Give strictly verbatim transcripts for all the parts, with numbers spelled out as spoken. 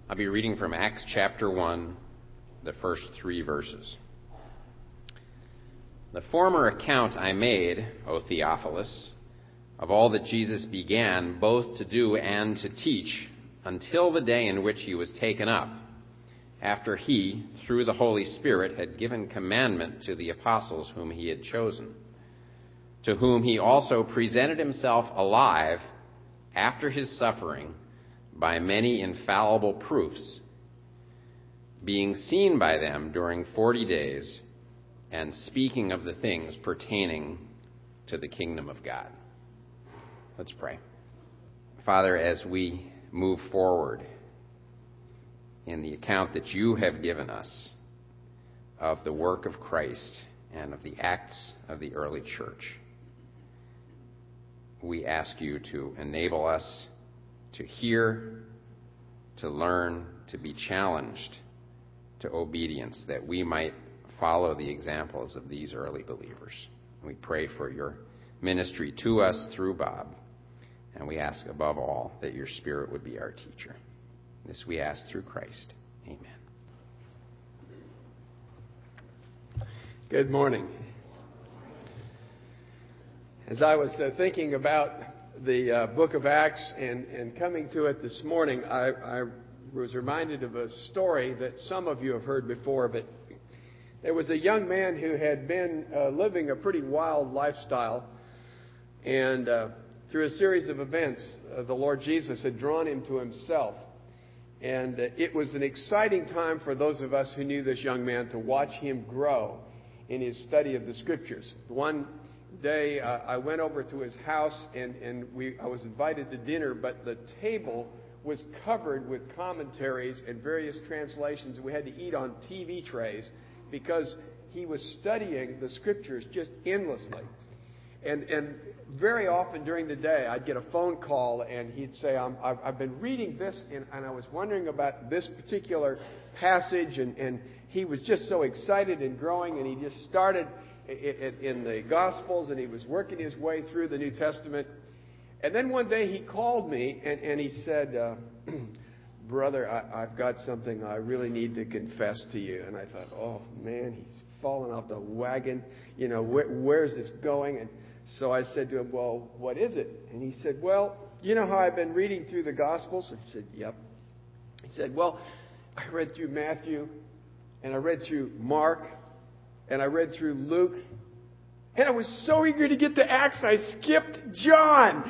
I'll be reading from Acts chapter one, the first three verses. The former account I made, O Theophilus, of all that Jesus began both to do and to teach until the day in which he was taken up, after he, through the Holy Spirit, had given commandment to the apostles whom he had chosen, to whom he also presented himself alive after his suffering by many infallible proofs, being seen by them during forty days, and speaking of the things pertaining to the kingdom of God. Let's pray. Father, as we move forward in the account that you have given us of the work of Christ and of the acts of the early church, we ask you to enable us to hear, to learn, to be challenged to obedience, that we might follow the examples of these early believers. We pray for your ministry to us through Bob, and we ask above all that your Spirit would be our teacher. This we ask through Christ. Amen. Good morning. As I was uh, thinking about the uh, book of Acts and, and coming to it this morning, I, I was reminded of a story that some of you have heard before, but there was a young man who had been uh, living a pretty wild lifestyle, and uh, through a series of events, uh, the Lord Jesus had drawn him to himself. And uh, it was an exciting time for those of us who knew this young man to watch him grow in his study of the Scriptures. One day uh, I went over to his house, and, and we I was invited to dinner, but the table was covered with commentaries and various translations, and we had to eat on T V trays because he was studying the Scriptures just endlessly. And and very often during the day, I'd get a phone call, and he'd say, I'm, I've, I've been reading this, and, and I was wondering about this particular passage, and, and he was just so excited and growing, and he just started in, in the Gospels, and he was working his way through the New Testament. And then one day he called me, and, and he said, uh, brother, I, I've got something I really need to confess to you. And I thought, oh, man, he's fallen off the wagon. You know, where, where's this going? And so I said to him, well, what is it? And he said, well, you know how I've been reading through the Gospels? I said, yep. He said, well, I read through Matthew, and I read through Mark, and I read through Luke, and I was so eager to get to Acts, I skipped John.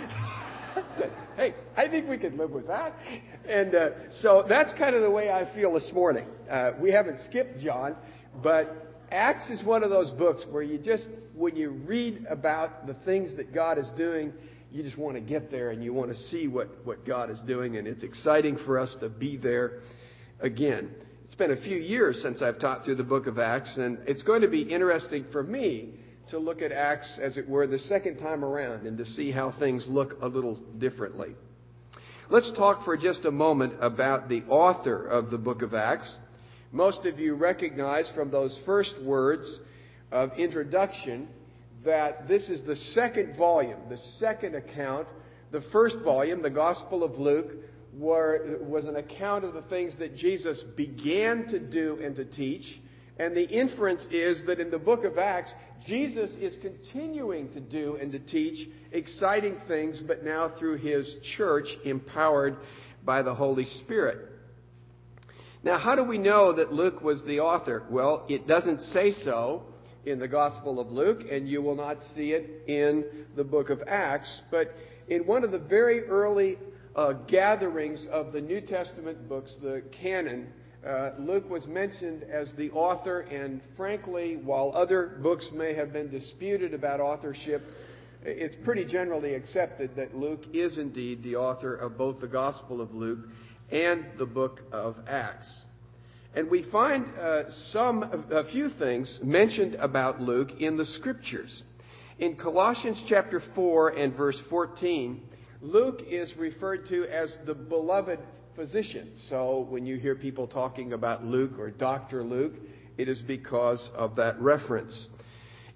I said, hey, I think we could live with that. And uh, so that's kind of the way I feel this morning. Uh, we haven't skipped John, but Acts is one of those books where you just, when you read about the things that God is doing, you just want to get there and you want to see what, what God is doing. And it's exciting for us to be there again. It's been a few years since I've taught through the book of Acts, and it's going to be interesting for me to look at Acts, as it were, the second time around and to see how things look a little differently. Let's talk for just a moment about the author of the book of Acts. Most of you recognize from those first words of introduction that this is the second volume, the second account. The first volume, the Gospel of Luke, were, was an account of the things that Jesus began to do and to teach. And the inference is that in the book of Acts, Jesus is continuing to do and to teach exciting things, but now through his church, empowered by the Holy Spirit. Now, how do we know that Luke was the author? Well, it doesn't say so in the Gospel of Luke, and you will not see it in the book of Acts. But in one of the very early uh, gatherings of the New Testament books, the canon, uh, Luke was mentioned as the author, and frankly, while other books may have been disputed about authorship, it's pretty generally accepted that Luke is indeed the author of both the Gospel of Luke and the book of Acts. And we find uh, some, a few things mentioned about Luke in the Scriptures. In Colossians chapter four and verse fourteen, Luke is referred to as the beloved physician. So when you hear people talking about Luke or Doctor Luke, it is because of that reference.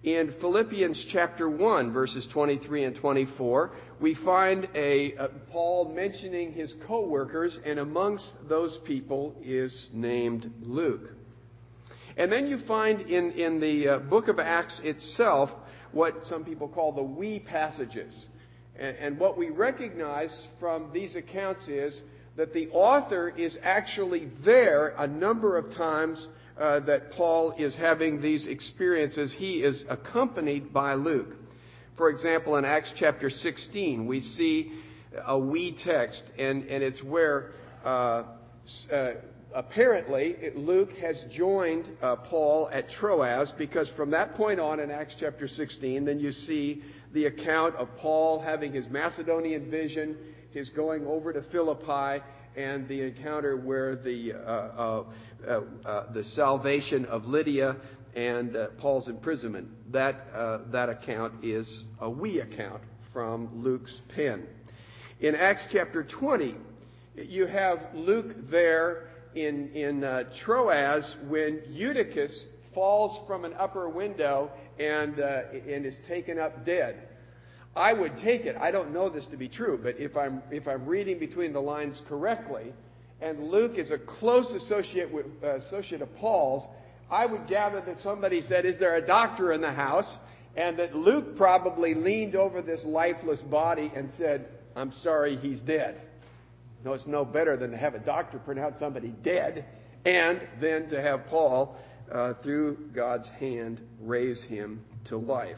In Philippians chapter one, verses twenty-three and twenty-four, we find a, a Paul mentioning his co-workers, and amongst those people is named Luke. And then you find in, in the uh, book of Acts itself what some people call the we passages. And, and what we recognize from these accounts is that the author is actually there a number of times uh, that Paul is having these experiences. He is accompanied by Luke. For example, in Acts chapter sixteen, we see a we text, and, and it's where uh, uh, apparently Luke has joined uh, Paul at Troas, because from that point on in Acts chapter sixteen, then you see the account of Paul having his Macedonian vision, his going over to Philippi, and the encounter where the uh, uh, uh, uh, the salvation of Lydia and uh, Paul's imprisonment. That uh, that account is a we account from Luke's pen. In Acts chapter twenty, you have Luke there in in uh, Troas when Eutychus falls from an upper window and uh, and is taken up dead. I would take it, I don't know this to be true, but if I'm if I'm reading between the lines correctly, and Luke is a close associate with uh, associate of Paul's, I would gather that somebody said, "Is there a doctor in the house?" And that Luke probably leaned over this lifeless body and said, "I'm sorry, he's dead." No, it's no better than to have a doctor pronounce somebody dead, and then to have Paul, uh, through God's hand, raise him to life.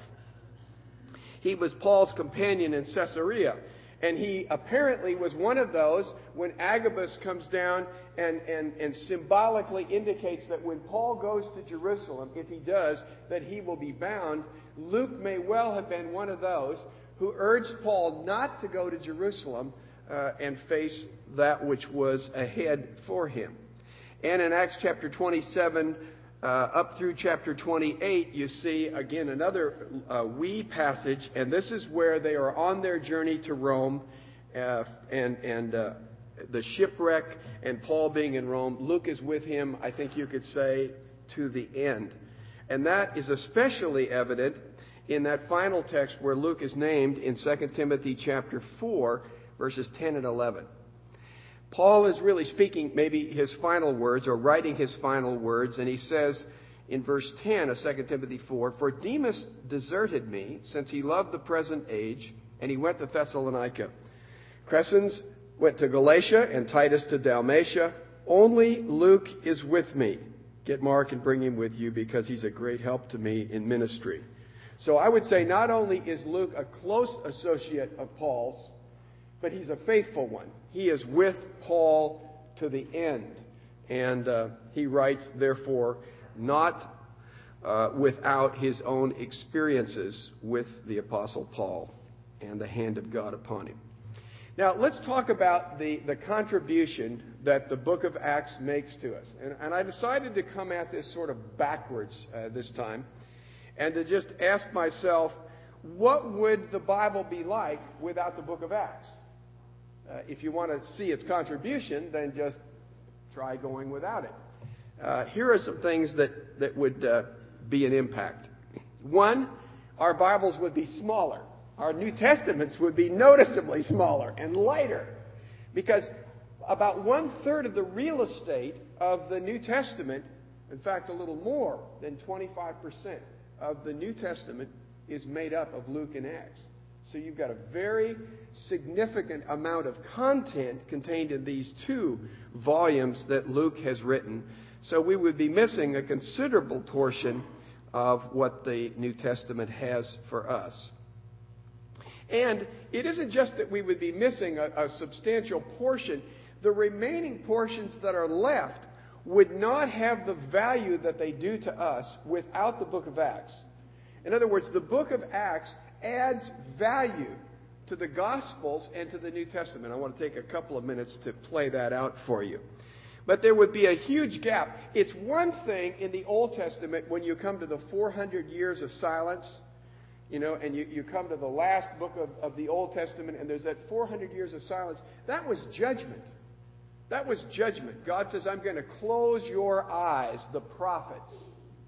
He was Paul's companion in Caesarea, and he apparently was one of those when Agabus comes down and, and, and symbolically indicates that when Paul goes to Jerusalem, if he does, that he will be bound. Luke may well have been one of those who urged Paul not to go to Jerusalem uh, and face that which was ahead for him. And in Acts chapter twenty-seven, Uh, up through chapter twenty-eight, you see, again, another uh, we passage, and this is where they are on their journey to Rome, uh, and, and uh, the shipwreck, and Paul being in Rome. Luke is with him, I think you could say, to the end. And that is especially evident in that final text where Luke is named in Second Timothy chapter four, verses ten and eleven. Paul is really speaking maybe his final words, or writing his final words, and he says in verse ten of Second Timothy four, "For Demas deserted me, since he loved the present age, and he went to Thessalonica. Crescens went to Galatia, and Titus to Dalmatia. Only Luke is with me. Get Mark and bring him with you, because he's a great help to me in ministry." So I would say not only is Luke a close associate of Paul's, but he's a faithful one. He is with Paul to the end. And uh, he writes, therefore, not uh, without his own experiences with the Apostle Paul and the hand of God upon him. Now, let's talk about the, the contribution that the book of Acts makes to us. And, and I decided to come at this sort of backwards uh, this time, and to just ask myself, what would the Bible be like without the book of Acts? Uh, if you want to see its contribution, then just try going without it. Uh, here are some things that, that would uh, be an impact. One, our Bibles would be smaller. Our New Testaments would be noticeably smaller and lighter. Because about one-third of the real estate of the New Testament, in fact, a little more than twenty-five percent of the New Testament, is made up of Luke and Acts. So you've got a very significant amount of content contained in these two volumes that Luke has written. So we would be missing a considerable portion of what the New Testament has for us. And it isn't just that we would be missing a, a substantial portion. The remaining portions that are left would not have the value that they do to us without the book of Acts. In other words, the book of Acts adds value to the Gospels and to the New Testament. I want to take a couple of minutes to play that out for you. But there would be a huge gap. It's one thing in the Old Testament when you come to the four hundred years of silence, you know, and you, you come to the last book of, of the Old Testament, and there's that four hundred years of silence. That was judgment. That was judgment. God says, I'm going to close your eyes, the prophets,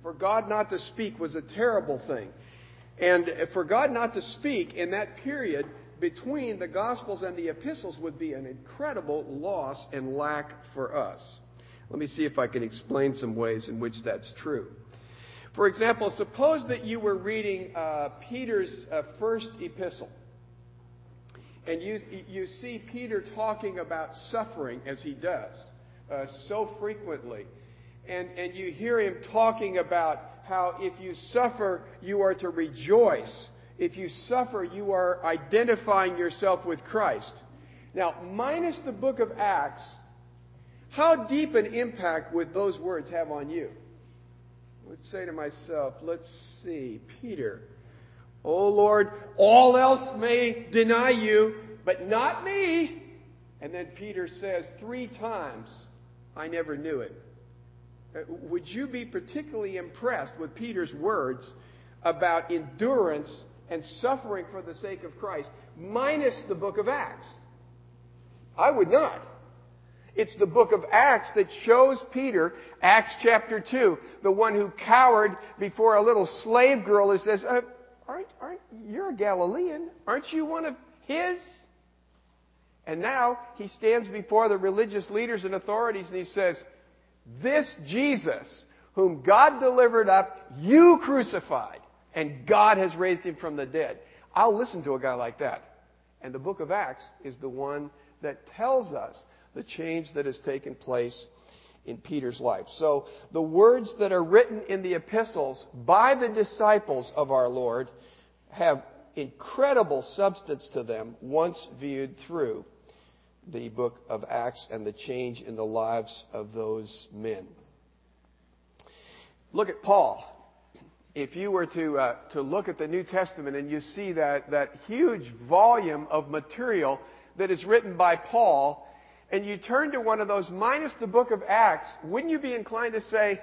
For God not to speak was a terrible thing. And for God not to speak in that period between the Gospels and the epistles would be an incredible loss and lack for us. Let me see if I can explain some ways in which that's true. For example, suppose that you were reading uh, Peter's uh, first epistle. And you, you see Peter talking about suffering as he does uh, so frequently. And, and you hear him talking about how if you suffer, you are to rejoice. If you suffer, you are identifying yourself with Christ. Now, minus the book of Acts, how deep an impact would those words have on you? I would say to myself, let's see, Peter, oh Lord, all else may deny you, but not me. And then Peter says three times, I never knew it. Would you be particularly impressed with Peter's words about endurance and suffering for the sake of Christ, minus the book of Acts? I would not. It's the book of Acts that shows Peter, Acts chapter two, the one who cowered before a little slave girl who says, uh, aren't, aren't, you're a Galilean. Aren't you one of his? And now he stands before the religious leaders and authorities and he says, this Jesus, whom God delivered up, you crucified, and God has raised him from the dead. I'll listen to a guy like that. And the book of Acts is the one that tells us the change that has taken place in Peter's life. So the words that are written in the epistles by the disciples of our Lord have incredible substance to them once viewed through the book of Acts and the change in the lives of those men. Look at Paul. If you were to uh, to look at the New Testament and you see that, that huge volume of material that is written by Paul, and you turn to one of those minus the book of Acts, wouldn't you be inclined to say,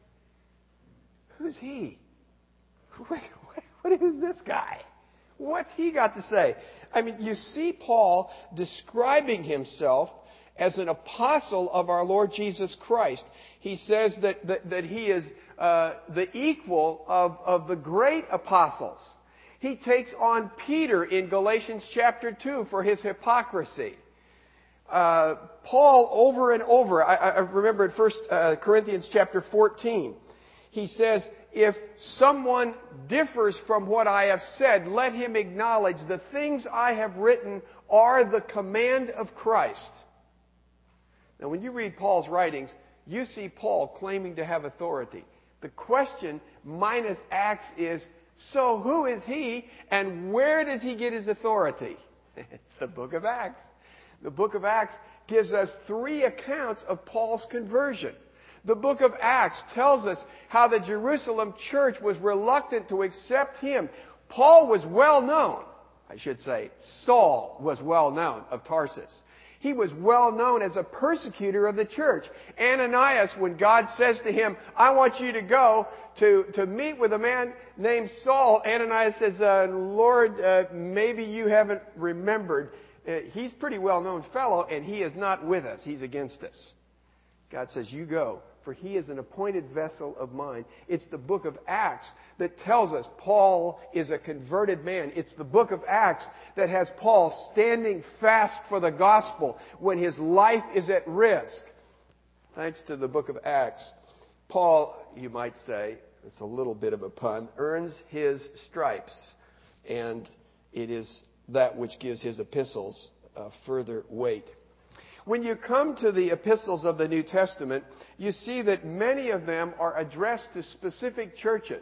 who's he? What, what, what is this guy? What's he got to say? I mean, you see Paul describing himself as an apostle of our Lord Jesus Christ. He says that, that, that he is uh, the equal of, of the great apostles. He takes on Peter in Galatians chapter two for his hypocrisy. Uh, Paul, over and over, I, I remember in First uh, Corinthians chapter fourteen, he says, if someone differs from what I have said, let him acknowledge the things I have written are the command of Christ. Now, when you read Paul's writings, you see Paul claiming to have authority. The question, minus Acts, is, so who is he and where does he get his authority? It's the book of Acts. The book of Acts gives us three accounts of Paul's conversion. The book of Acts tells us how the Jerusalem church was reluctant to accept him. Paul was well known. I should say, Saul was well known of Tarsus. He was well known as a persecutor of the church. Ananias, when God says to him, I want you to go to, to meet with a man named Saul, Ananias says, uh, Lord, uh, maybe you haven't remembered. Uh, he's a pretty well-known fellow, and he is not with us. He's against us. God says, you go, for he is an appointed vessel of mine. It's the book of Acts that tells us Paul is a converted man. It's the book of Acts that has Paul standing fast for the gospel when his life is at risk. Thanks to the book of Acts, Paul, you might say, it's a little bit of a pun, earns his stripes. And it is that which gives his epistles uh, further weight. When you come to the epistles of the New Testament, you see that many of them are addressed to specific churches.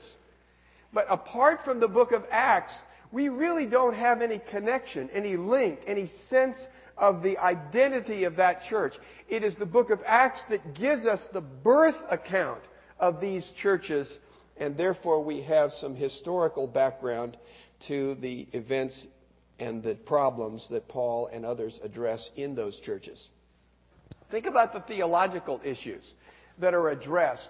But apart from the book of Acts, we really don't have any connection, any link, any sense of the identity of that church. It is the book of Acts that gives us the birth account of these churches, and therefore we have some historical background to the events and the problems that Paul and others address in those churches. Think about the theological issues that are addressed.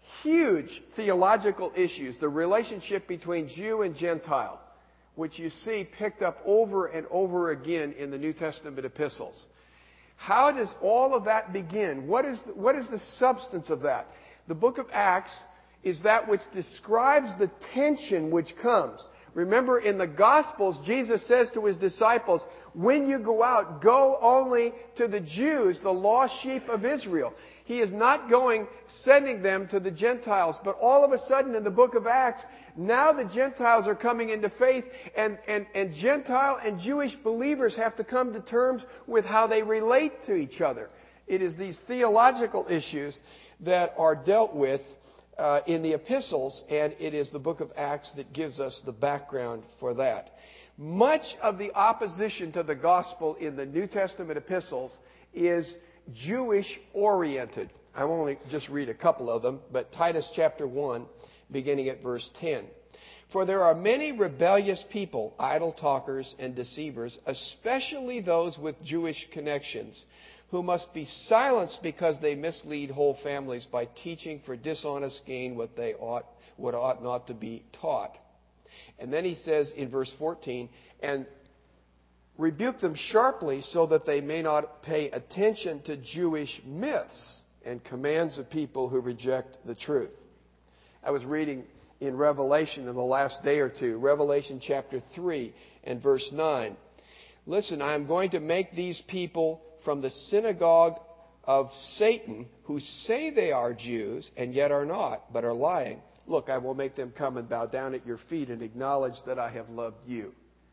Huge theological issues. The relationship between Jew and Gentile, which you see picked up over and over again in the New Testament epistles. How does all of that begin? What is the, what is the substance of that? The book of Acts is that which describes the tension which comes. Remember, in the Gospels, Jesus says to His disciples, when you go out, go only to the Jews, the lost sheep of Israel. He is not going, sending them to the Gentiles. But all of a sudden in the book of Acts, now the Gentiles are coming into faith, and, and, and Gentile and Jewish believers have to come to terms with how they relate to each other. It is these theological issues that are dealt with Uh, in the epistles, and it is the book of Acts that gives us the background for that. Much of the opposition to the gospel in the New Testament epistles is Jewish-oriented. I will only just read a couple of them, but Titus chapter one, beginning at verse ten. For there are many rebellious people, idle talkers and deceivers, especially those with Jewish connections, who must be silenced because they mislead whole families by teaching for dishonest gain what they ought, what ought not to be taught. And then he says in verse fourteen, and rebuke them sharply so that they may not pay attention to Jewish myths and commands of people who reject the truth. I was reading in Revelation in the last day or two, Revelation chapter three and verse nine. Listen, I am going to make these people from the synagogue of Satan, who say they are Jews and yet are not, but are lying. Look, I will make them come and bow down at your feet and acknowledge that I have loved you.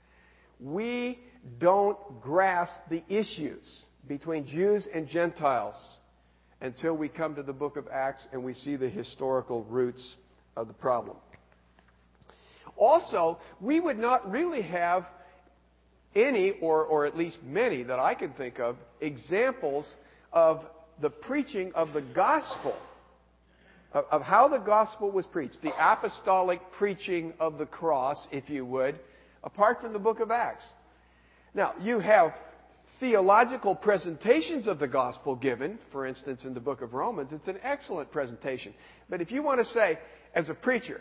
We don't grasp the issues between Jews and Gentiles until we come to the book of Acts and we see the historical roots of the problem. Also, we would not really have any, or, or at least many that I can think of, examples of the preaching of the gospel, of, of how the gospel was preached, the apostolic preaching of the cross, if you would, apart from the book of Acts. Now, you have theological presentations of the gospel given, for instance, in the book of Romans. It's an excellent presentation. But if you want to say, as a preacher,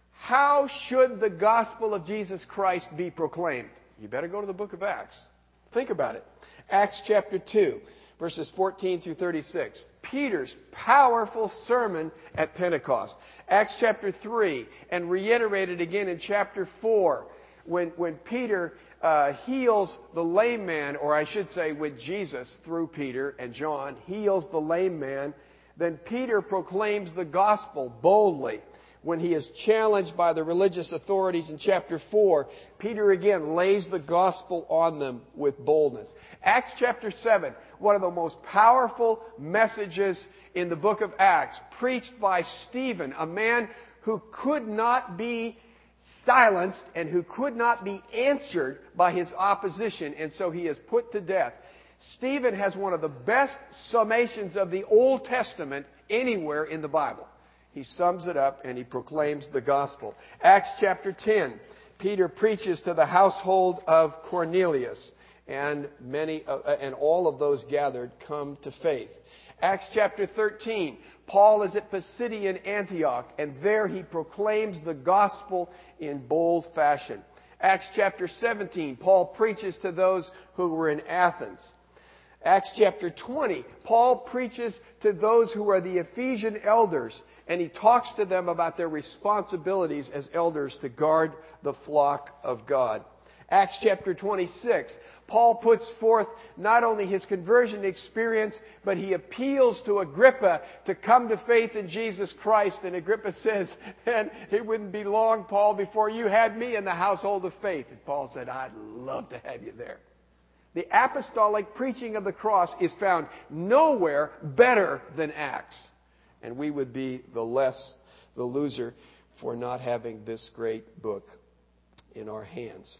how should the gospel of Jesus Christ be proclaimed? You better go to the book of Acts. Think about it. Acts chapter two, verses fourteen through thirty-six. Peter's powerful sermon at Pentecost. Acts chapter three, and reiterated again in chapter four, when, when Peter uh, heals the lame man, or I should say when Jesus, through Peter and John, heals the lame man, then Peter proclaims the gospel boldly. When he is challenged by the religious authorities in chapter four, Peter again lays the gospel on them with boldness. Acts chapter seven, one of the most powerful messages in the book of Acts, preached by Stephen, a man who could not be silenced and who could not be answered by his opposition, and so he is put to death. Stephen has one of the best summations of the Old Testament anywhere in the Bible. He sums it up and he proclaims the gospel. Acts chapter ten, Peter preaches to the household of Cornelius, and many uh, and all of those gathered come to faith. Acts chapter thirteen, Paul is at Pisidian Antioch, and there he proclaims the gospel in bold fashion. Acts chapter seventeen, Paul preaches to those who were in Athens. Acts chapter twenty, Paul preaches to those who are the Ephesian elders, and he talks to them about their responsibilities as elders to guard the flock of God. Acts chapter twenty-six, Paul puts forth not only his conversion experience, but he appeals to Agrippa to come to faith in Jesus Christ. And Agrippa says, and it wouldn't be long, Paul, before you had me in the household of faith. And Paul said, I'd love to have you there. The apostolic preaching of the cross is found nowhere better than Acts. And we would be the less the loser for not having this great book in our hands.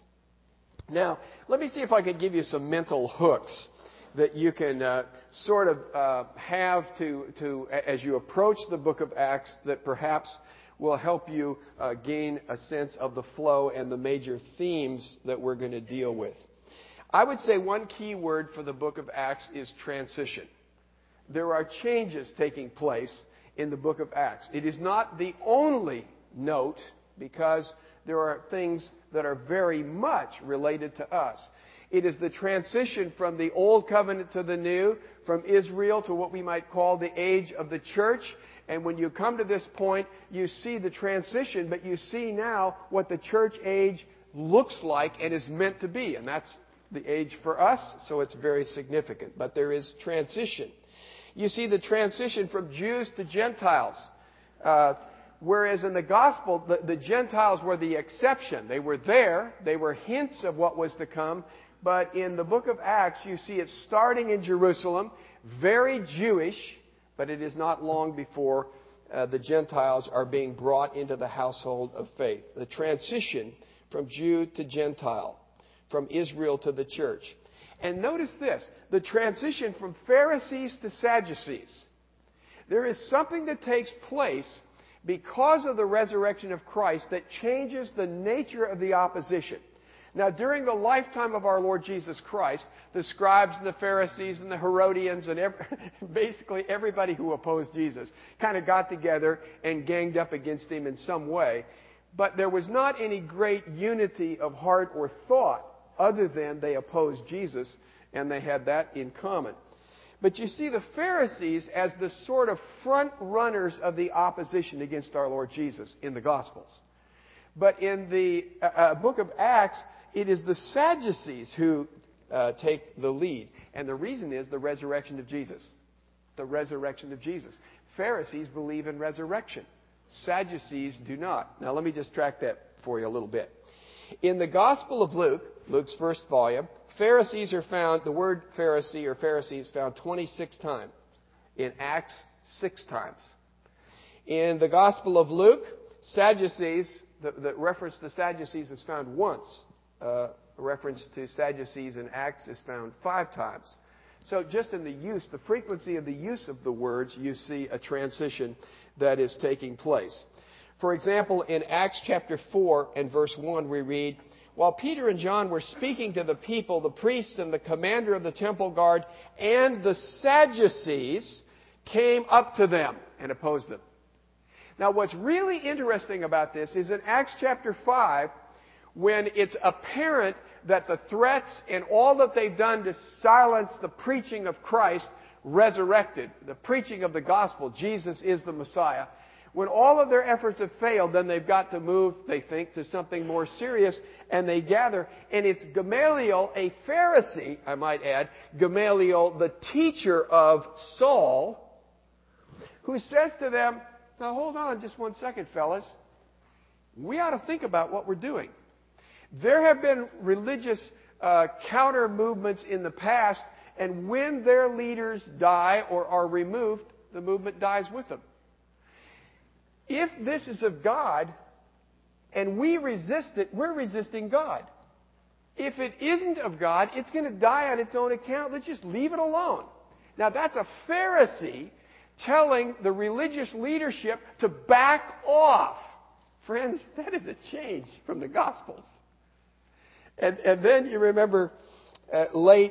Now, let me see if I can give you some mental hooks that you can uh, sort of uh, have to, to, as you approach the book of Acts, that perhaps will help you uh, gain a sense of the flow and the major themes that we're going to deal with. I would say one key word for the book of Acts is transition. There are changes taking place in the book of Acts. It is not the only note, because there are things that are very much related to us. It is the transition from the old covenant to the new, from Israel to what we might call the age of the church, And when you come to this point, you see the transition, but you see now what the church age looks like and is meant to be. And that's the age for us, so it's very significant. But there is transition. You see the transition from Jews to Gentiles. Uh, whereas in the gospel, the, the Gentiles were the exception. They were there. They were hints of what was to come. But in the book of Acts, you see it starting in Jerusalem, very Jewish, but it is not long before uh, the Gentiles are being brought into the household of faith. The transition from Jew to Gentile, from Israel to the church. And notice this, the transition from Pharisees to Sadducees. There is something that takes place because of the resurrection of Christ that changes the nature of the opposition. Now, during the lifetime of our Lord Jesus Christ, the scribes and the Pharisees and the Herodians and every, basically everybody who opposed Jesus kind of got together and ganged up against him in some way. But there was not any great unity of heart or thought other than they opposed Jesus, and they had that in common. But you see the Pharisees as the sort of front runners of the opposition against our Lord Jesus in the Gospels. But in the uh, book of Acts, it is the Sadducees who uh, take the lead. And the reason is the resurrection of Jesus. The resurrection of Jesus. Pharisees believe in resurrection. Sadducees do not. Now let me just track that for you a little bit. In the Gospel of Luke, Luke's first volume, Pharisees are found, the word Pharisee or Pharisee is found twenty-six times. In Acts, six times. In the Gospel of Luke, Sadducees, the, the reference to Sadducees is found once. Uh, a reference to Sadducees in Acts is found five times. So just in the use, the frequency of the use of the words, you see a transition that is taking place. For example, in Acts chapter four and verse one, we read, "While Peter and John were speaking to the people, the priests and the commander of the temple guard and the Sadducees came up to them and opposed them." Now, what's really interesting about this is in Acts chapter five, when it's apparent that the threats and all that they've done to silence the preaching of Christ resurrected, the preaching of the gospel, Jesus is the Messiah, when all of their efforts have failed, then they've got to move, they think, to something more serious, and they gather. And it's Gamaliel, a Pharisee, I might add, Gamaliel, the teacher of Saul, who says to them, "Now hold on just one second, fellas. We ought to think about what we're doing. There have been religious uh, counter movements in the past, and when their leaders die or are removed, the movement dies with them. If this is of God, and we resist it, we're resisting God. If it isn't of God, it's going to die on its own account. Let's just leave it alone." Now that's a Pharisee telling the religious leadership to back off. Friends, that is a change from the Gospels. And, and then you remember uh, late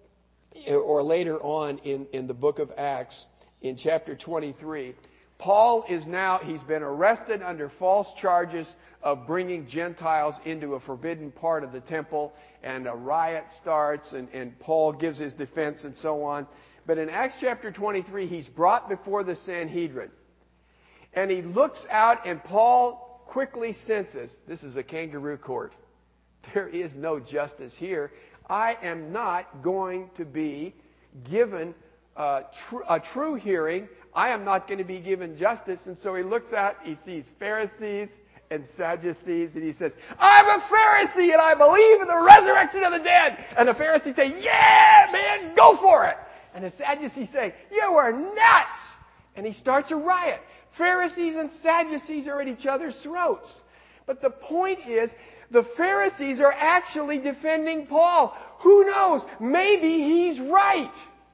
or later on in, in the book of Acts, in chapter twenty-three, Paul is now, he's been arrested under false charges of bringing Gentiles into a forbidden part of the temple, and a riot starts, and, and Paul gives his defense and so on. But in Acts chapter twenty-three, he's brought before the Sanhedrin. And he looks out, and Paul quickly senses, this is a kangaroo court. There is no justice here. I am not going to be given uh, tr- a true hearing. I am not going to be given justice. And so he looks out, he sees Pharisees and Sadducees, and he says, "I'm a Pharisee, and I believe in the resurrection of the dead." And the Pharisees say, "Yeah, man, go for it." And the Sadducees say, "You are nuts." And he starts a riot. Pharisees and Sadducees are at each other's throats. But the point is, the Pharisees are actually defending Paul. Who knows? Maybe he's right.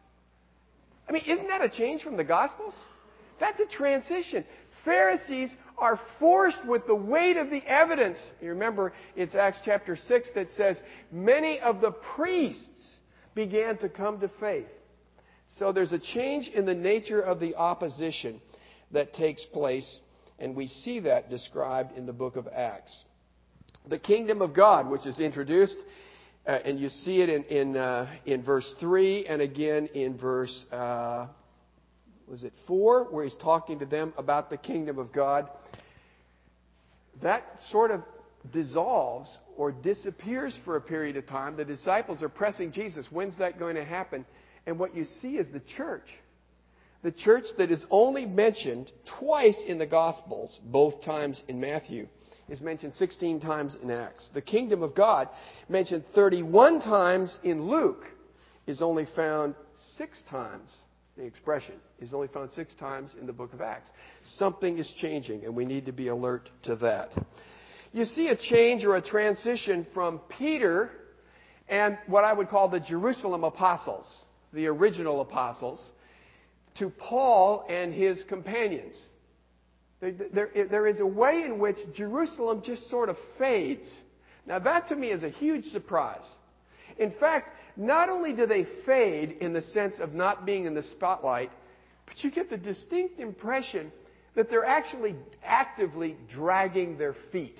I mean, isn't that a change from the Gospels? That's a transition. Pharisees are forced with the weight of the evidence. You remember, it's Acts chapter six that says, many of the priests began to come to faith. So there's a change in the nature of the opposition that takes place, and we see that described in the book of Acts. The kingdom of God, which is introduced, uh, and you see it in in, uh, in verse three, and again in verse uh, was it four, where he's talking to them about the kingdom of God. That sort of dissolves or disappears for a period of time. The disciples are pressing Jesus. When's that going to happen? And what you see is the church. The church that is only mentioned twice in the Gospels, both times in Matthew, is mentioned sixteen times in Acts. The kingdom of God, mentioned thirty-one times in Luke, is only found six times. The expression is only found six times in the book of Acts. Something is changing, and we need to be alert to that. You see a change or a transition from Peter and what I would call the Jerusalem apostles, the original apostles, to Paul and his companions. There, there is a way in which Jerusalem just sort of fades. Now that to me is a huge surprise. In fact, not only do they fade in the sense of not being in the spotlight, but you get the distinct impression that they're actually actively dragging their feet.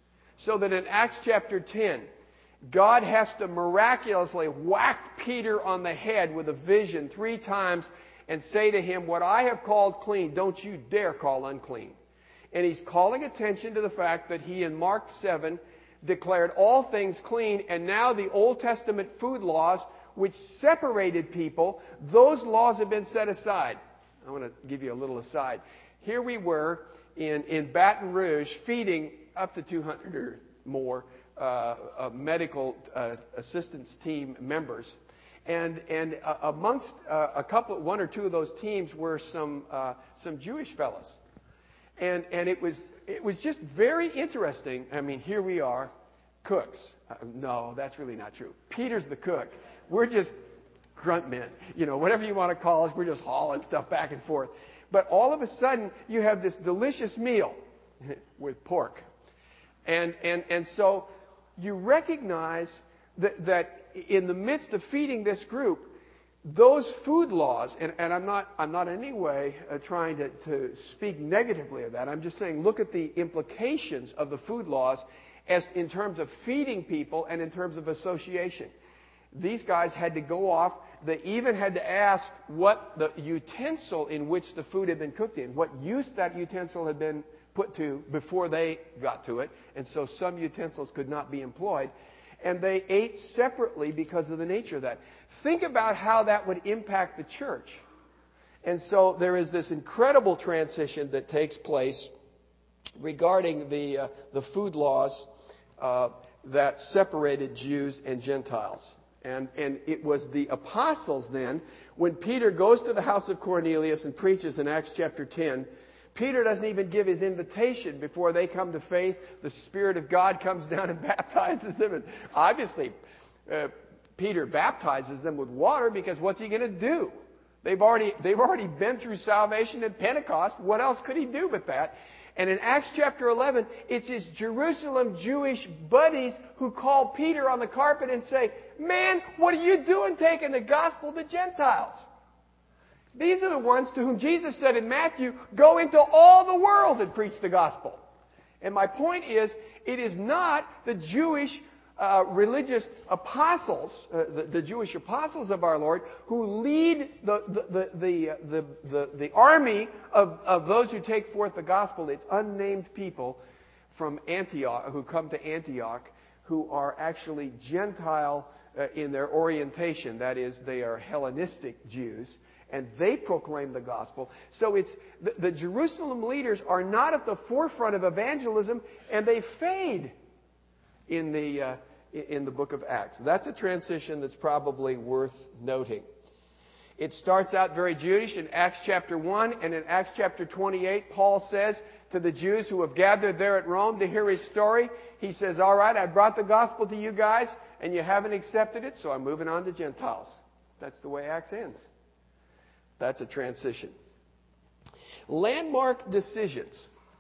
So that in Acts chapter ten, God has to miraculously whack Peter on the head with a vision three times and say to him, what I have called clean, don't you dare call unclean. And he's calling attention to the fact that he in Mark seven declared all things clean, and now the Old Testament food laws, which separated people, those laws have been set aside. I want to give you a little aside. Here we were in, in Baton Rouge feeding up to two hundred or more uh, uh, medical uh, assistance team members. And, and uh, amongst uh, a couple, one or two of those teams were some, uh, some Jewish fellows. And, and it was, it was just very interesting. I mean, here we are, cooks. Uh, no, that's really not true. Peter's the cook. We're just grunt men. You know, whatever you want to call us, we're just hauling stuff back and forth. But all of a sudden, you have this delicious meal with pork. And, and, and so you recognize that, that in the midst of feeding this group, those food laws, and, and I'm not, I'm not in any way uh, trying to, to speak negatively of that. I'm just saying look at the implications of the food laws as in terms of feeding people and in terms of association. These guys had to go off. They even had to ask what the utensil in which the food had been cooked in, what use that utensil had been put to before they got to it. And so some utensils could not be employed. And they ate separately because of the nature of that. Think about how that would impact the church. And so there is this incredible transition that takes place regarding the, uh, the food laws uh, that separated Jews and Gentiles. And, and it was the apostles then, when Peter goes to the house of Cornelius and preaches in Acts chapter ten, Peter doesn't even give his invitation before they come to faith. The Spirit of God comes down and baptizes them. And obviously, uh, Peter baptizes them with water because what's he going to do? They've already, they've already been through salvation at Pentecost. What else could he do but that? And in Acts chapter eleven, it's his Jerusalem Jewish buddies who call Peter on the carpet and say, man, what are you doing taking the gospel to Gentiles? These are the ones to whom Jesus said in Matthew, go into all the world and preach the gospel. And my point is, it is not the Jewish uh, religious apostles, uh, the, the Jewish apostles of our Lord, who lead the, the, the, the, the, the, the army of, of those who take forth the gospel. It's unnamed people from Antioch, who come to Antioch, who are actually Gentile uh, in their orientation. That is, they are Hellenistic Jews. And they proclaim the gospel. So it's the, the Jerusalem leaders are not at the forefront of evangelism, and they fade in the uh, in the book of Acts. That's a transition that's probably worth noting. It starts out very Jewish in Acts chapter one, and in Acts chapter twenty-eight, Paul says to the Jews who have gathered there at Rome to hear his story, he says, all right, I brought the gospel to you guys, and you haven't accepted it, so I'm moving on to Gentiles. That's the way Acts ends. That's a transition. Landmark decisions.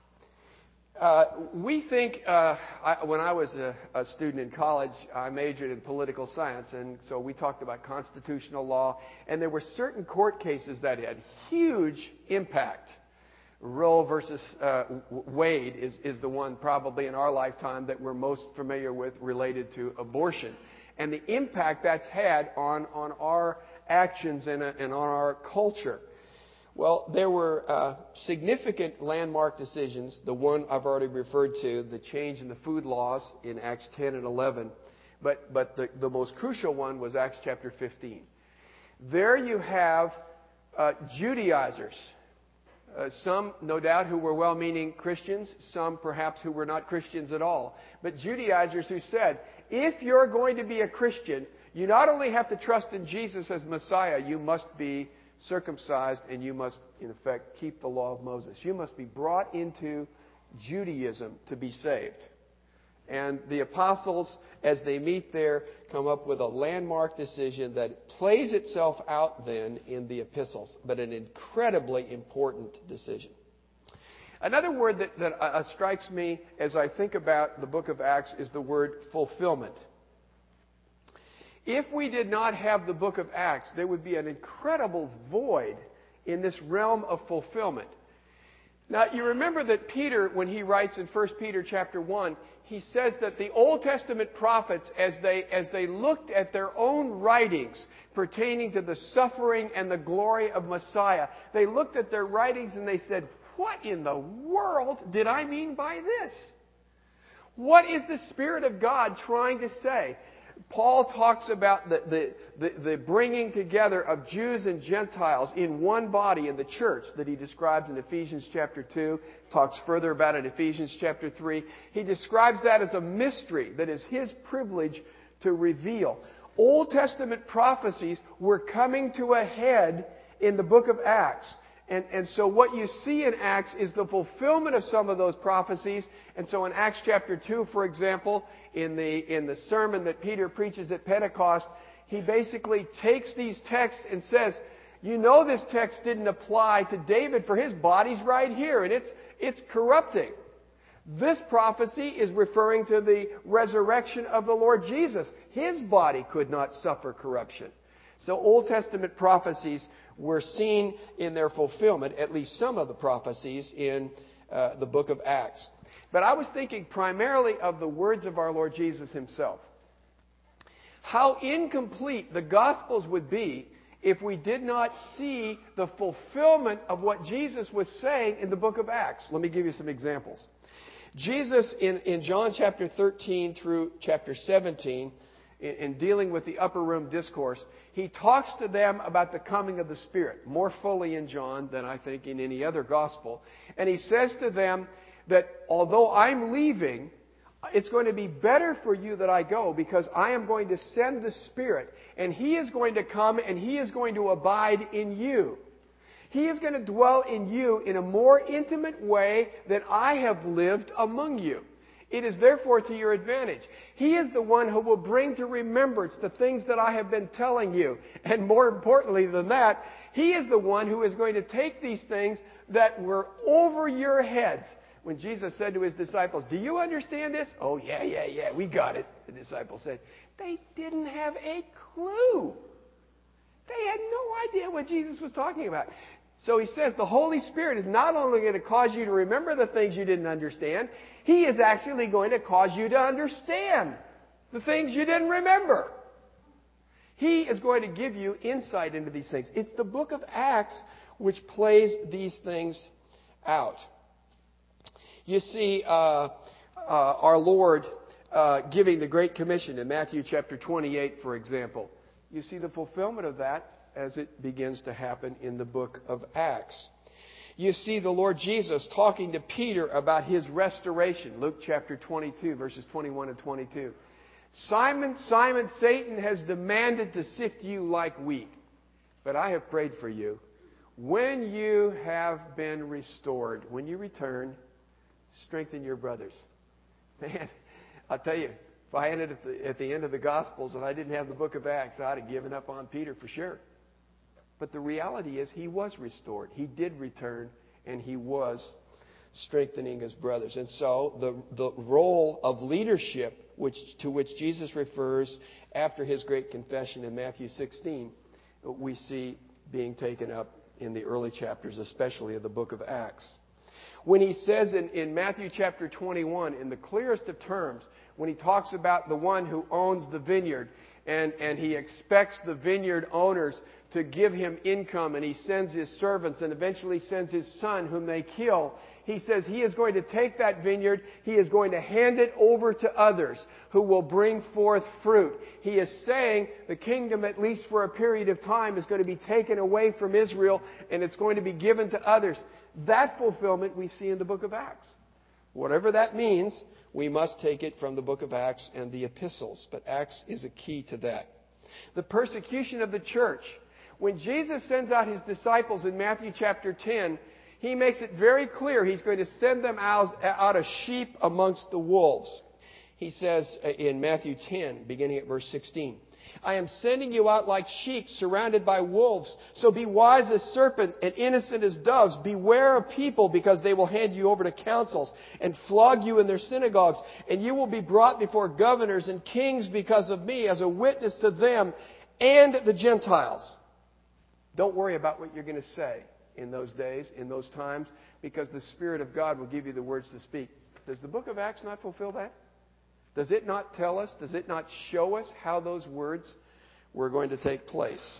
Uh, we think, uh, I, when I was a, a student in college, I majored in political science, and so we talked about constitutional law, and there were certain court cases that had huge impact. Roe versus uh, Wade is, is the one probably in our lifetime that we're most familiar with related to abortion, and the impact that's had on, on our actions and, and on our culture. Well, there were uh, significant landmark decisions. The one I've already referred to, the change in the food laws in Acts ten and eleven. But, but the, the most crucial one was Acts chapter fifteen. There you have uh, Judaizers. Uh, some, no doubt, who were well-meaning Christians. Some, perhaps, who were not Christians at all. But Judaizers who said, if you're going to be a Christian, you not only have to trust in Jesus as Messiah, you must be circumcised and you must, in effect, keep the law of Moses. You must be brought into Judaism to be saved. And the apostles, as they meet there, come up with a landmark decision that plays itself out then in the epistles, but an incredibly important decision. Another word that, that uh, strikes me as I think about the book of Acts is the word fulfillment. If we did not have the book of Acts, there would be an incredible void in this realm of fulfillment. Now, you remember that Peter, when he writes in First Peter chapter one, he says that the Old Testament prophets, as they, as they looked at their own writings pertaining to the suffering and the glory of Messiah, they looked at their writings and they said, what in the world did I mean by this? What is the Spirit of God trying to say? Paul talks about the, the, the, the bringing together of Jews and Gentiles in one body in the church that he describes in Ephesians chapter two, talks further about it in Ephesians chapter three. He describes that as a mystery that is his privilege to reveal. Old Testament prophecies were coming to a head in the book of Acts. And, and so what you see in Acts is the fulfillment of some of those prophecies. And so in Acts chapter two, for example, in the, in the sermon that Peter preaches at Pentecost, he basically takes these texts and says, you know this text didn't apply to David, for his body's right here, and it's, it's corrupting. This prophecy is referring to the resurrection of the Lord Jesus. His body could not suffer corruption. So Old Testament prophecies were seen in their fulfillment, at least some of the prophecies in uh, the book of Acts. But I was thinking primarily of the words of our Lord Jesus himself. How incomplete the Gospels would be if we did not see the fulfillment of what Jesus was saying in the book of Acts. Let me give you some examples. Jesus, in, in John chapter thirteen through chapter seventeen, in, in dealing with the upper room discourse, he talks to them about the coming of the Spirit, more fully in John than I think in any other gospel. And he says to them that although I'm leaving, it's going to be better for you that I go, because I am going to send the Spirit, and He is going to come and He is going to abide in you. He is going to dwell in you in a more intimate way than I have lived among you. It is therefore to your advantage. He is the one who will bring to remembrance the things that I have been telling you. And more importantly than that, He is the one who is going to take these things that were over your heads. When Jesus said to His disciples, do you understand this? Oh, yeah, yeah, yeah, we got it. The disciples said, they didn't have a clue. They had no idea what Jesus was talking about. So He says the Holy Spirit is not only going to cause you to remember the things you didn't understand, He is actually going to cause you to understand the things you didn't remember. He is going to give you insight into these things. It's the book of Acts which plays these things out. You see, uh, uh, our Lord uh, giving the Great Commission in Matthew chapter twenty-eight, for example. You see the fulfillment of that as it begins to happen in the book of Acts. You see the Lord Jesus talking to Peter about His restoration. Luke chapter twenty-two, verses twenty-one and twenty-two. Simon, Simon, Satan has demanded to sift you like wheat, but I have prayed for you. When you have been restored, when you return, strengthen your brothers. Man, I'll tell you, if I ended at the, at the end of the Gospels and I didn't have the book of Acts, I'd have given up on Peter for sure. But the reality is he was restored. He did return, and he was strengthening his brothers. And so the, the role of leadership, which, to which Jesus refers after his great confession in Matthew sixteen, we see being taken up in the early chapters, especially of the book of Acts. When he says in, in Matthew chapter twenty-one, in the clearest of terms, when he talks about the one who owns the vineyard, and, and he expects the vineyard owners to give him income, and he sends his servants and eventually sends his son whom they kill. He says he is going to take that vineyard, he is going to hand it over to others who will bring forth fruit. He is saying the kingdom, at least for a period of time, is going to be taken away from Israel and it's going to be given to others. That fulfillment we see in the book of Acts. Whatever that means, we must take it from the book of Acts and the epistles. But Acts is a key to that. The persecution of the church. When Jesus sends out his disciples in Matthew chapter ten, he makes it very clear he's going to send them out, out as sheep amongst the wolves. He says in Matthew ten, beginning at verse sixteen, I am sending you out like sheep surrounded by wolves. So be wise as serpent and innocent as doves. Beware of people, because they will hand you over to councils and flog you in their synagogues. And you will be brought before governors and kings because of me, as a witness to them and the Gentiles. Don't worry about what you're going to say in those days, in those times, because the Spirit of God will give you the words to speak. Does the book of Acts not fulfill that? Does it not tell us, does it not show us how those words were going to take place?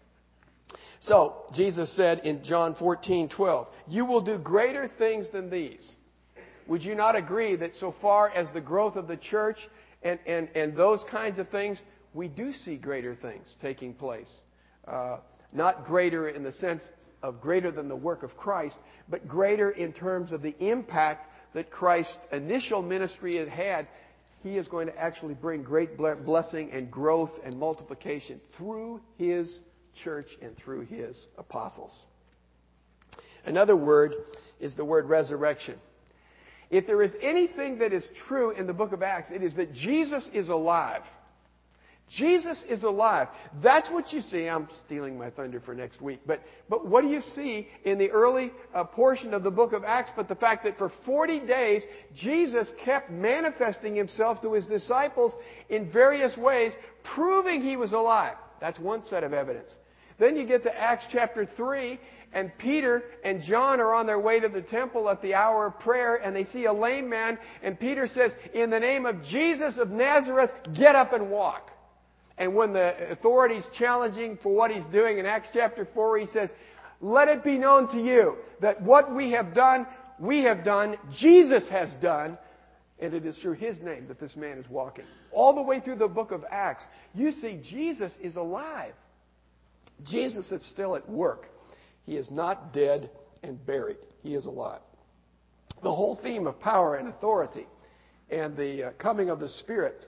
So, Jesus said in John fourteen twelve, you will do greater things than these. Would you not agree that so far as the growth of the church and, and, and those kinds of things, we do see greater things taking place? Uh, not greater in the sense of greater than the work of Christ, but greater in terms of the impact that Christ's initial ministry had had. He is going to actually bring great blessing and growth and multiplication through His church and through His apostles. Another word is the word resurrection. If there is anything that is true in the book of Acts, it is that Jesus is alive. Jesus is alive. That's what you see. I'm stealing my thunder for next week. But, but what do you see in the early uh, portion of the book of Acts but the fact that for forty days, Jesus kept manifesting Himself to His disciples in various ways, proving He was alive. That's one set of evidence. Then you get to Acts chapter three, and Peter and John are on their way to the temple at the hour of prayer, and they see a lame man, and Peter says, in the name of Jesus of Nazareth, get up and walk. And when the authorities challenge him for what he's doing in Acts chapter four, he says, let it be known to you that what we have done, we have done, Jesus has done, and it is through His name that this man is walking. All the way through the book of Acts, you see Jesus is alive. Jesus is still at work. He is not dead and buried. He is alive. The whole theme of power and authority and the uh, coming of the Spirit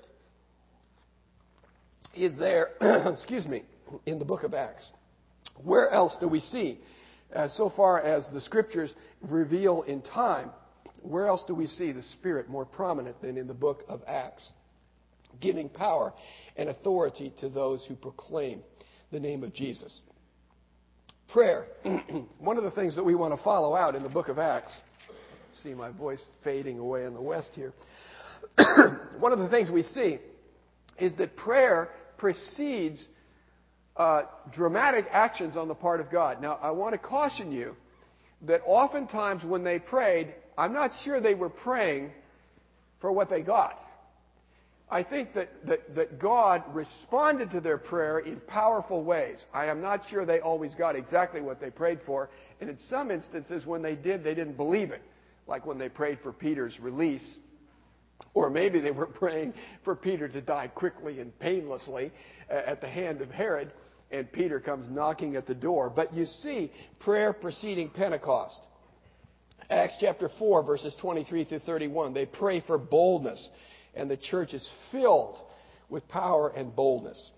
is there, excuse me, in the book of Acts. Where else do we see, uh, so far as the Scriptures reveal in time, where else do we see the Spirit more prominent than in the book of Acts? Giving power and authority to those who proclaim the name of Jesus. Prayer. One of the things that we want to follow out in the book of Acts, see my voice fading away in the west here. One of the things we see is that prayer precedes uh, dramatic actions on the part of God. Now, I want to caution you that oftentimes when they prayed, I'm not sure they were praying for what they got. I think that, that, that God responded to their prayer in powerful ways. I am not sure they always got exactly what they prayed for. And in some instances, when they did, they didn't believe it. Like when they prayed for Peter's release. Or maybe they were praying for Peter to die quickly and painlessly uh, at the hand of Herod, and Peter comes knocking at the door. But you see prayer preceding Pentecost. Acts chapter four, verses twenty-three through thirty-one. They pray for boldness, and the church is filled with power and boldness.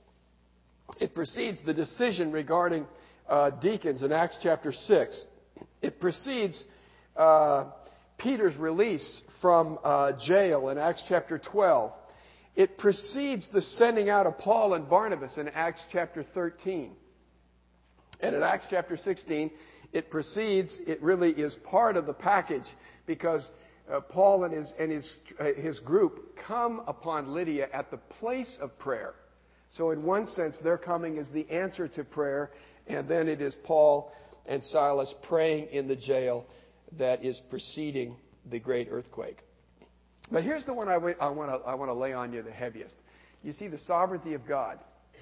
It precedes the decision regarding uh, deacons in Acts chapter six. It precedes Uh, Peter's release from uh, jail in Acts chapter twelve. It precedes the sending out of Paul and Barnabas in Acts chapter thirteen. And in Acts chapter sixteen, it precedes, it really is part of the package, because uh, Paul and his and his uh, his group come upon Lydia at the place of prayer. So in one sense, their coming is the answer to prayer, and then it is Paul and Silas praying in the jail that is preceding the great earthquake. But here's the one I, w- I want to I want to lay on you the heaviest. you see the sovereignty of God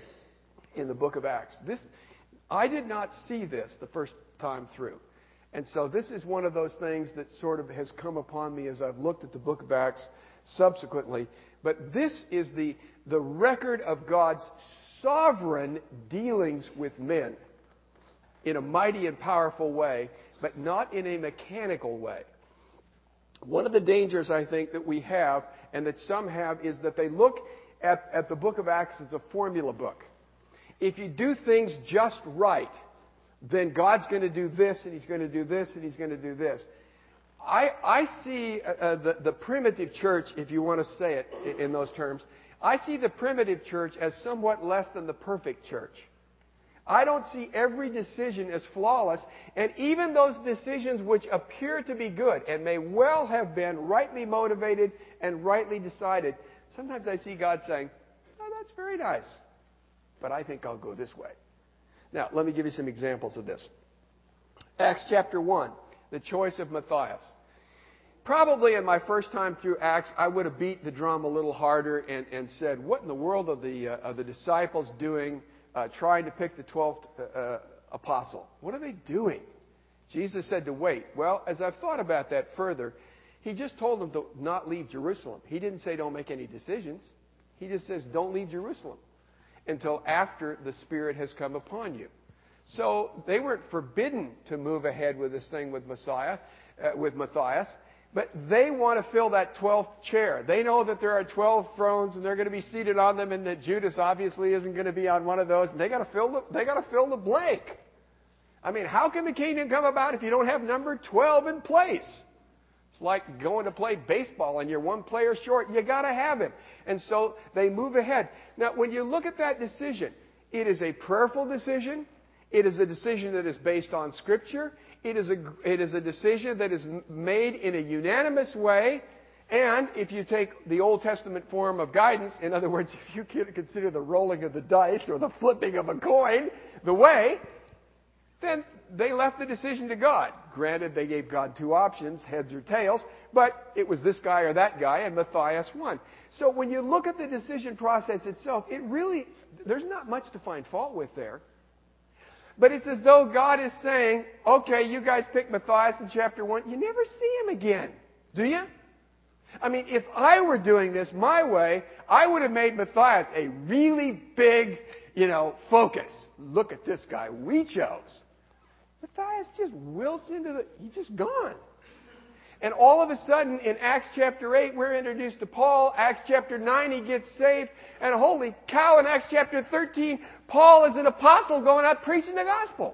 in the book of Acts. This, I did not see this the first time through. And so this is one of those things that sort of has come upon me as I've looked at the book of Acts subsequently. But this is the, the record of God's sovereign dealings with men in a mighty and powerful way, but not in a mechanical way. One of the dangers, I think, that we have, and that some have, is that they look at, at the book of Acts as a formula book. If you do things just right, then God's going to do this, and He's going to do this, and He's going to do this. I, I see uh, the, the primitive church, if you want to say it in those terms, I see the primitive church as somewhat less than the perfect church. I don't see every decision as flawless, and even those decisions which appear to be good and may well have been rightly motivated and rightly decided, sometimes I see God saying, "Oh, that's very nice, but I think I'll go this way." Now, let me give you some examples of this. Acts chapter one, the choice of Matthias. Probably in my first time through Acts, I would have beat the drum a little harder and, and said, what in the world are the, uh, are the disciples doing uh, trying to pick the twelfth uh, uh, apostle? What are they doing? Jesus said to wait. Well, as I've thought about that further, He just told them to not leave Jerusalem. He didn't say don't make any decisions. He just says don't leave Jerusalem until after the Spirit has come upon you. So they weren't forbidden to move ahead with this thing with Messiah, uh, with Matthias, but they want to fill that twelfth chair. They know that there are twelve thrones and they're going to be seated on them, and that Judas obviously isn't going to be on one of those. And they got to fill the, they got to fill the blank. I mean, how can the kingdom come about if you don't have number twelve in place? It's like going to play baseball and you're one player short. You got to have him. And so they move ahead. Now, when you look at that decision, it is a prayerful decision. It is a decision that is based on Scripture. It is a, it is a decision that is made in a unanimous way. And if you take the Old Testament form of guidance, in other words, if you consider the rolling of the dice or the flipping of a coin the way, then they left the decision to God. Granted, they gave God two options, heads or tails, but it was this guy or that guy, and Matthias won. So when you look at the decision process itself, it really, there's not much to find fault with there. But it's as though God is saying, okay, you guys pick Matthias in chapter one, you never see him again, do you? I mean, if I were doing this my way, I would have made Matthias a really big, you know, focus. Look at this guy we chose. Matthias just wilts into the... He's just gone. And all of a sudden, in Acts chapter eight, we're introduced to Paul. Acts chapter nine, he gets saved. And holy cow, in Acts chapter thirteen, Paul is an apostle going out preaching the gospel.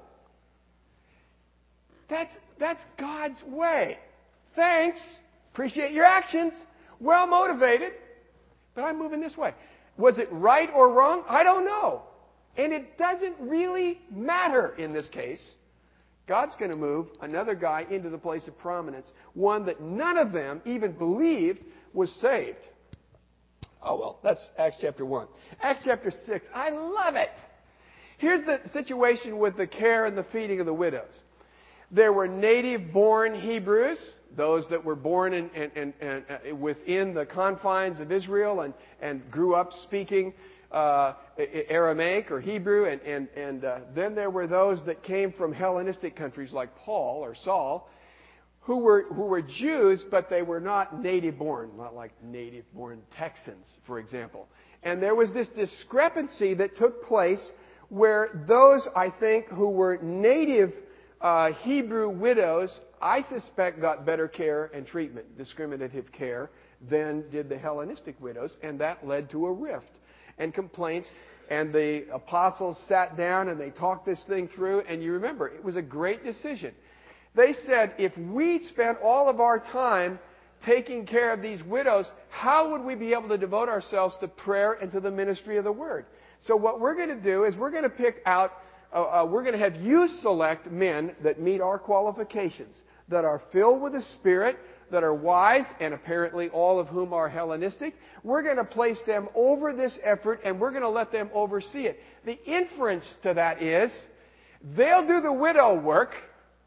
That's, that's God's way. Thanks. Appreciate your actions. Well motivated. But I'm moving this way. Was it right or wrong? I don't know. And it doesn't really matter in this case. God's going to move another guy into the place of prominence, one that none of them even believed was saved. Oh, well, that's Acts chapter one. Acts chapter six, I love it. Here's the situation with the care and the feeding of the widows. There were native-born Hebrews, those that were born in, in, in, in, uh, within the confines of Israel and, and grew up speaking Uh, Aramaic or Hebrew, and, and, and uh, then there were those that came from Hellenistic countries like Paul or Saul, who were, who were Jews, but they were not native-born, not like native-born Texans, for example. And there was this discrepancy that took place where those, I think, who were native uh, Hebrew widows, I suspect got better care and treatment, discriminative care, than did the Hellenistic widows, and that led to a rift and complaints, and the apostles sat down and they talked this thing through, and you remember, it was a great decision. They said, if we spent all of our time taking care of these widows, how would we be able to devote ourselves to prayer and to the ministry of the Word? So what we're going to do is we're going to pick out, uh, uh, we're going to have you select men that meet our qualifications, that are filled with the Spirit, that are wise, and apparently all of whom are Hellenistic. We're going to place them over this effort, and we're going to let them oversee it. The inference to that is, they'll do the widow work,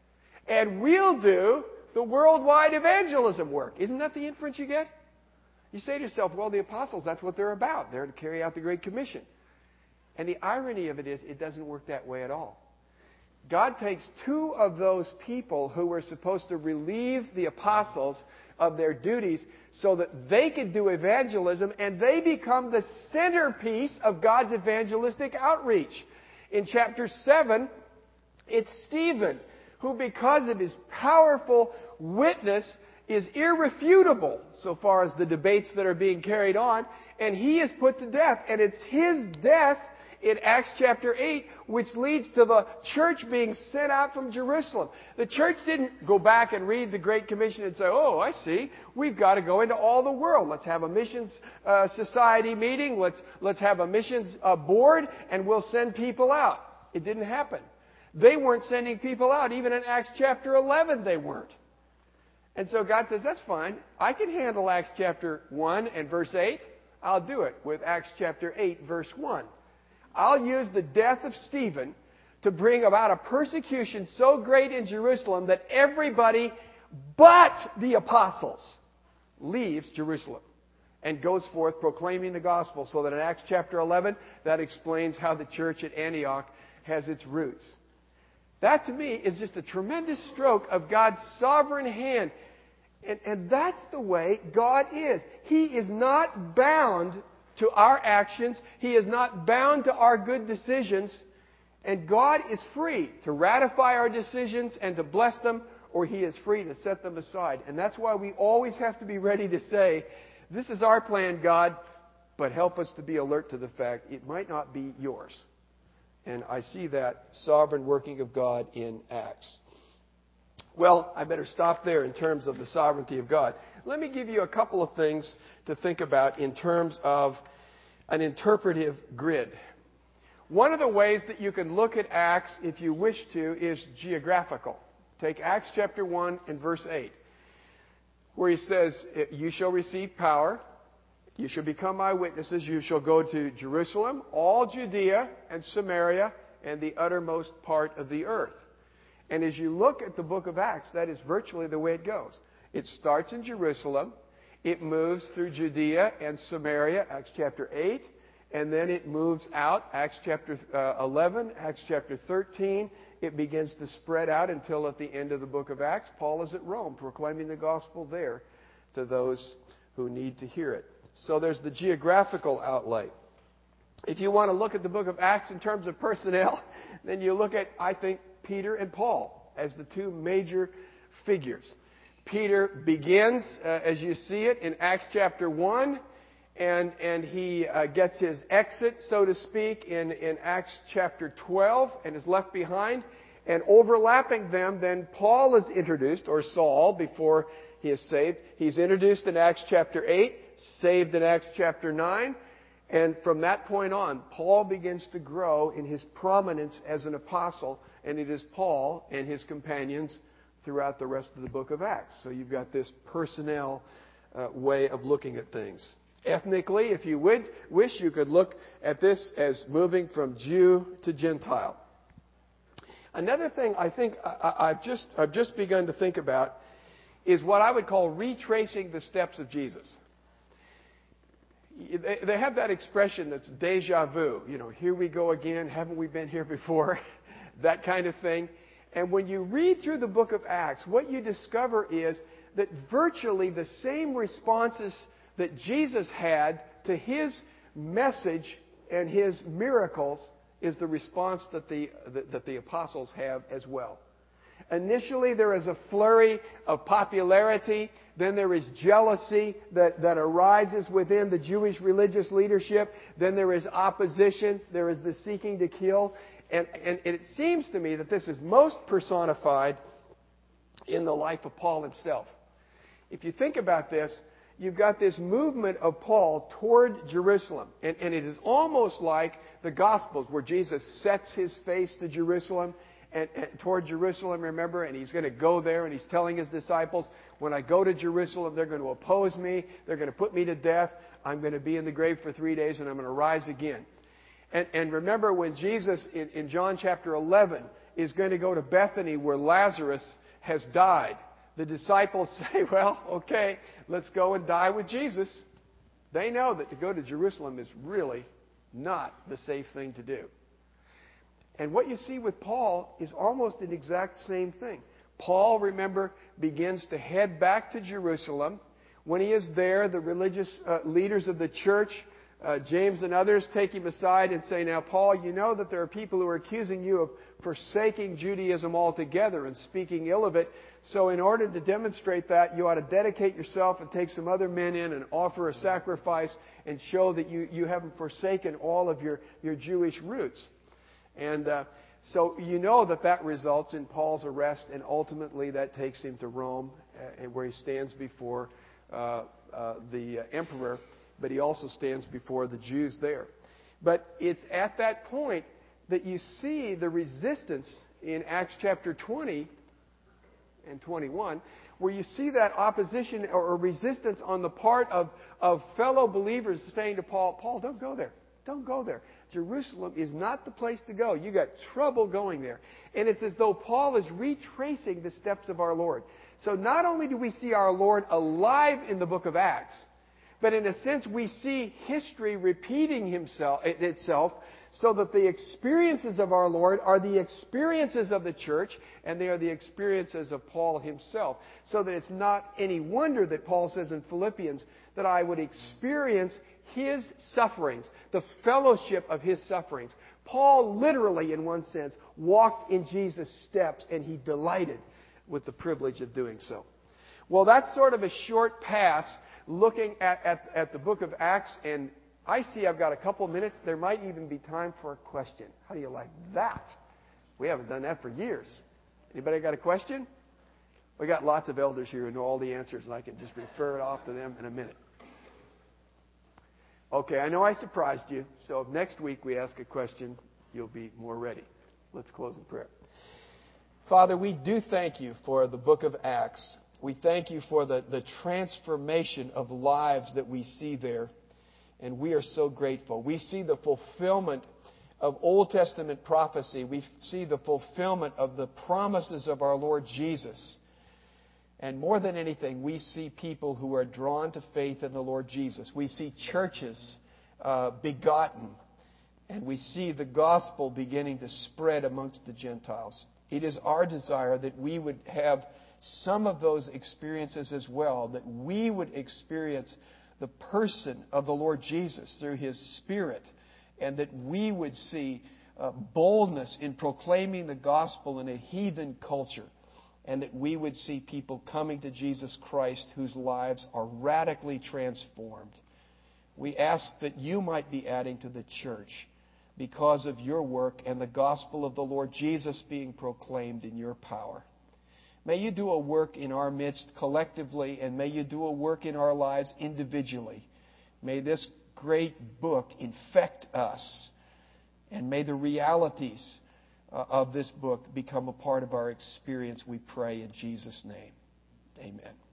and we'll do the worldwide evangelism work. Isn't that the inference you get? You say to yourself, well, the apostles, that's what they're about. They're to carry out the Great Commission. And the irony of it is, it doesn't work that way at all. God takes two of those people who were supposed to relieve the apostles of their duties so that they could do evangelism, and they become the centerpiece of God's evangelistic outreach. In chapter seven, it's Stephen, who because of his powerful witness is irrefutable so far as the debates that are being carried on, and he is put to death. And it's his death in Acts chapter eight, which leads to the church being sent out from Jerusalem. The church didn't go back and read the Great Commission and say, oh, I see, we've got to go into all the world. Let's have a missions uh, society meeting. Let's, let's have a missions uh, board, and we'll send people out. It didn't happen. They weren't sending people out. Even in Acts chapter eleven, they weren't. And so God says, that's fine. I can handle Acts chapter one and verse eight. I'll do it with Acts chapter eight, verse one. I'll use the death of Stephen to bring about a persecution so great in Jerusalem that everybody but the apostles leaves Jerusalem and goes forth proclaiming the gospel. So that in Acts chapter eleven, that explains how the church at Antioch has its roots. That to me is just a tremendous stroke of God's sovereign hand. And, and that's the way God is. He is not bound to our actions. He is not bound to our good decisions. And God is free to ratify our decisions and to bless them, or He is free to set them aside. And that's why we always have to be ready to say, this is our plan, God, but help us to be alert to the fact it might not be yours. And I see that sovereign working of God in Acts. Well, I better stop there in terms of the sovereignty of God. Let me give you a couple of things to think about in terms of an interpretive grid. One of the ways that you can look at Acts, if you wish to, is geographical. Take Acts chapter one and verse eight, where he says, you shall receive power. You shall become my witnesses. You shall go to Jerusalem, all Judea and Samaria, and the uttermost part of the earth. And as you look at the book of Acts, that is virtually the way it goes. It starts in Jerusalem. It moves through Judea and Samaria, Acts chapter eight. And then it moves out, Acts chapter eleven, Acts chapter thirteen. It begins to spread out until at the end of the book of Acts, Paul is at Rome proclaiming the gospel there to those who need to hear it. So there's the geographical outlay. If you want to look at the book of Acts in terms of personnel, then you look at, I think, Peter and Paul as the two major figures. Peter begins, uh, as you see it, in Acts chapter one, and, and he uh, gets his exit, so to speak, in, in Acts chapter twelve, and is left behind. And overlapping them, then Paul is introduced, or Saul, before he is saved. He's introduced in Acts chapter eight, saved in Acts chapter nine. And from that point on, Paul begins to grow in his prominence as an apostle. And it is Paul and his companions throughout the rest of the book of Acts. So you've got this personnel uh, way of looking at things. Ethnically, if you would wish, you could look at this as moving from Jew to Gentile. Another thing I think I, I've just I've just begun to think about is what I would call retracing the steps of Jesus. They, they have that expression that's deja vu. You know, here we go again. Haven't we been here before? That kind of thing. And when you read through the book of Acts, what you discover is that virtually the same responses that Jesus had to His message and His miracles is the response that the, that the apostles have as well. Initially, there is a flurry of popularity. Then there is jealousy that, that arises within the Jewish religious leadership. Then there is opposition. There is the seeking to kill. And, and it seems to me that this is most personified in the life of Paul himself. If you think about this, you've got this movement of Paul toward Jerusalem. And, and it is almost like the Gospels, where Jesus sets His face to Jerusalem and, and toward Jerusalem, remember, and He's going to go there, and He's telling His disciples, when I go to Jerusalem, they're going to oppose me, they're going to put me to death, I'm going to be in the grave for three days, and I'm going to rise again. And, and remember when Jesus, in, in John chapter eleven, is going to go to Bethany where Lazarus has died. The disciples say, well, okay, let's go and die with Jesus. They know that to go to Jerusalem is really not the safe thing to do. And what you see with Paul is almost an exact same thing. Paul, remember, begins to head back to Jerusalem. When he is there, the religious uh, leaders of the church, uh, James and others, take him aside and say, "Now, Paul, you know that there are people who are accusing you of forsaking Judaism altogether and speaking ill of it. So in order to demonstrate that, you ought to dedicate yourself and take some other men in and offer a sacrifice and show that you, you haven't forsaken all of your, your Jewish roots." And uh, so you know that that results in Paul's arrest, and ultimately that takes him to Rome, uh, where he stands before uh, uh, the uh, emperor, but he also stands before the Jews there. But it's at that point that you see the resistance in Acts chapter twenty and twenty-one, where you see that opposition or resistance on the part of, of fellow believers saying to Paul, "Paul, don't go there. Don't go there. Jerusalem is not the place to go. You got trouble going there." And it's as though Paul is retracing the steps of our Lord. So not only do we see our Lord alive in the book of Acts, but in a sense we see history repeating himself, itself, so that the experiences of our Lord are the experiences of the church, and they are the experiences of Paul himself. So that it's not any wonder that Paul says in Philippians that I would experience his sufferings, the fellowship of his sufferings. Paul literally, in one sense, walked in Jesus' steps, and he delighted with the privilege of doing so. Well, that's sort of a short pass looking at, at, at the book of Acts, and I see I've got a couple minutes. There might even be time for a question. How do you like that? We haven't done that for years. Anybody got a question? We got lots of elders here who know all the answers, and I can just refer it off to them in a minute. Okay, I know I surprised you, so if next week we ask a question, you'll be more ready. Let's close in prayer. Father, we do thank you for the book of Acts. We thank you for the, the transformation of lives that we see there, and we are so grateful. We see the fulfillment of Old Testament prophecy. We see the fulfillment of the promises of our Lord Jesus. And more than anything, we see people who are drawn to faith in the Lord Jesus. We see churches uh, begotten. And we see the gospel beginning to spread amongst the Gentiles. It is our desire that we would have some of those experiences as well, that we would experience the person of the Lord Jesus through His Spirit, and that we would see uh, boldness in proclaiming the gospel in a heathen culture. And that we would see people coming to Jesus Christ whose lives are radically transformed. We ask that you might be adding to the church because of your work and the gospel of the Lord Jesus being proclaimed in your power. May you do a work in our midst collectively, and may you do a work in our lives individually. May this great book infect us, and may the realities of this book become a part of our experience, we pray in Jesus' name. Amen.